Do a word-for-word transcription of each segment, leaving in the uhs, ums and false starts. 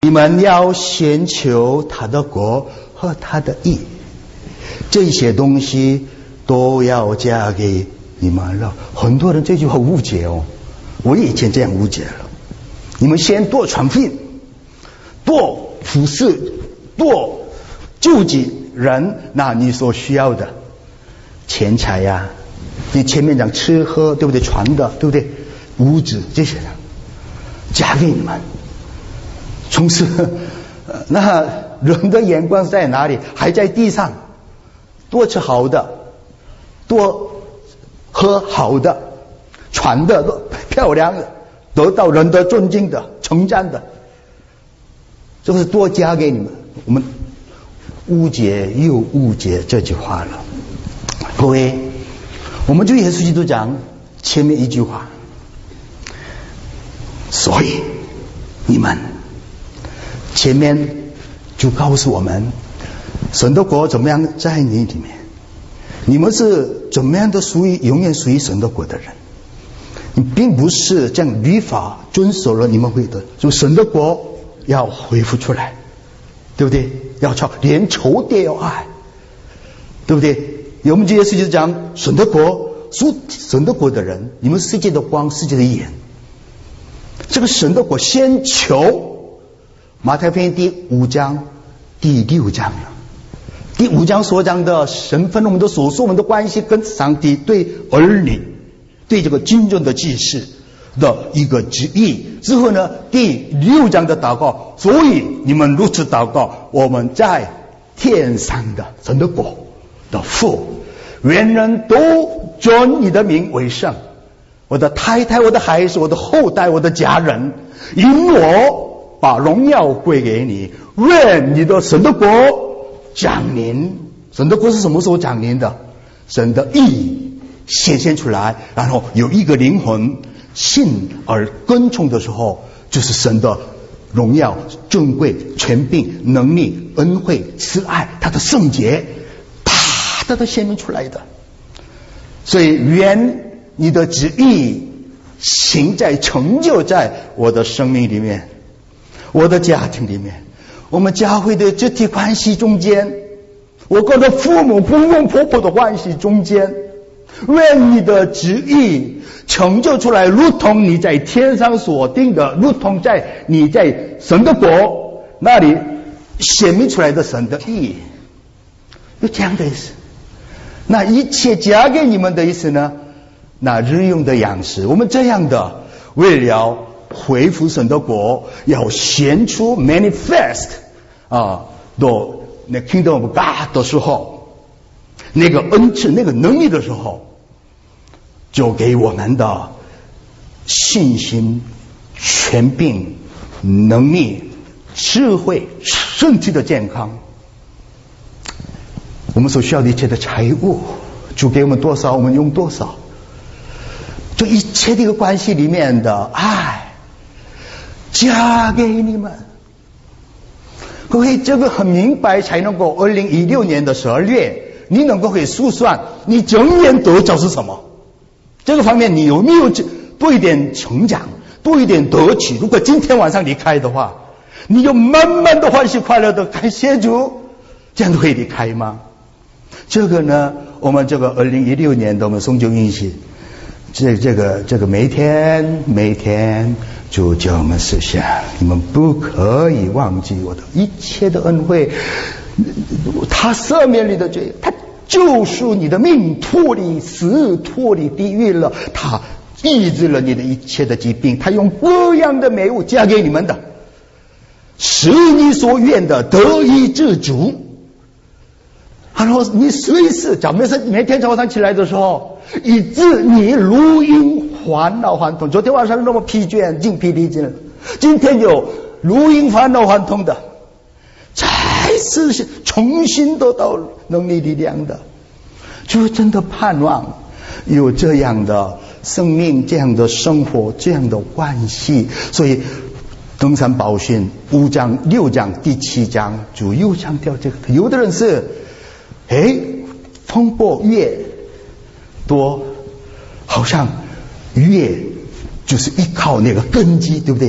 你们要先求他的国和他的义，这些东西都要加给你们了。很多人这句话误解哦，我以前这样误解了。你们先多传福音，多服侍，多救济人，那你所需要的钱财呀、啊，你前面讲吃喝，对不对？传的，对不对？物质这些的，加给你们。从此，那人的眼光在哪里？还在地上，多吃好的，多喝好的，传的多漂亮的，得到人的尊敬的、称赞的，这是多加给你们。我们误解又误解这句话了。各位，我们就耶稣基督讲前面一句话，所以你们前面就告诉我们神的国怎么样在你里面，你们是怎么样的属于永远属于神的国的人。你并不是这样律法遵守了你们会的，就神的国要恢复出来，对不对？要超连仇敌要爱，对不对？我们这些事情讲神的国，属神的国的人，你们世界的光，世界的眼。这个神的国先求，马太福音第五章第六章了。第五章所讲的神分我们的所说，我们的关系跟上帝对儿女，对这个真正的祭司的一个旨意之后呢，第六章的祷告，所以你们如此祷告，我们在天上的神的国的父，愿人都尊你的名为圣。我的太太，我的孩子，我的后代，我的家人，因我把荣耀归给你。愿你的神的国降临。神的国是什么时候降临的？神的义显现出来，然后有一个灵魂信而跟从的时候，就是神的荣耀、尊贵、权柄、能力、恩惠、慈爱，他的圣洁，啪的都显明出来的。所以愿你的旨意行在成就在我的生命里面，我的家庭里面，我们教会的肢体关系中间，我跟我的父母公公婆婆的关系中间，愿你的旨意成就出来，如同你在天上所定的，如同在你在神的国那里显明出来的神的意，有这样的意思。那一切加给你们的意思呢？那日用的样式，我们这样的为了恢复神的国，要显出 manifest 啊的那 kingdom of God 的时候，那个恩赐、那个能力的时候，就给我们的信心、权柄、能力、智慧、身体的健康，我们所需要的一切的财物，主给我们多少，我们用多少。就一切的一个关系里面的爱加给你们。各位，这个很明白才能够二零一六年的十二月你能够可以数算你整年得着是什么，这个方面你有没有多一点成长，多一点得取。如果今天晚上离开的话，你就慢慢的欢喜快乐的感谢主，这样都可以离开吗？这个呢，我们这个二零一六年的我们送旧运气，这这个这个每天每天主叫我们实现，你们不可以忘记我的一切的恩惠，他赦免你的罪，他救赎你的命，脱离死，脱离地狱了，他医治了你的一切的疾病，他用各样的美物加给你们的，使你所愿的得以知足。然后你随时早每每天早上起来的时候，以致你如因烦恼烦痛。昨天晚上那么疲倦精疲力尽了，今天有如因烦恼烦痛的，才是重新得到能力力量的。就真的盼望有这样的生命，这样的生活，这样的关系。所以登山宝训五章六章第七章主又强调这个。有的人是哎，风波越多，好像越就是依靠那个根基，对不对？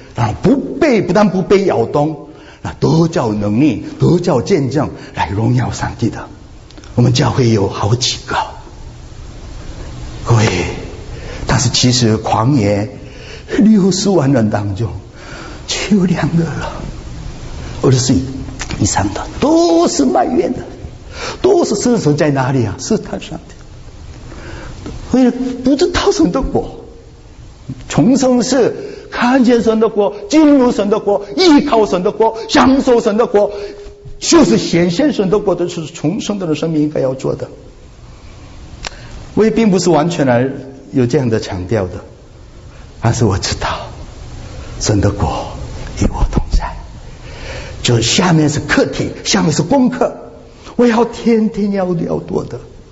然后不被不但不被摇动，那得叫能力，得叫见证来荣耀上帝的。我们教会有好几个，各位，但是其实旷野六十万人当中只有两个了，二十岁以上的都是埋怨的，都是伸手在哪里啊？试探上帝，为了不知道神的国，重生是看见神的国，进入神的国，依靠神的国，享受神的国，就是显现神的国的是重生的生命应该要做的。我也并不是完全来有这样的强调的，但是我知道神的国与我同在，就下面是课题，下面是功课，我要天天要要多的。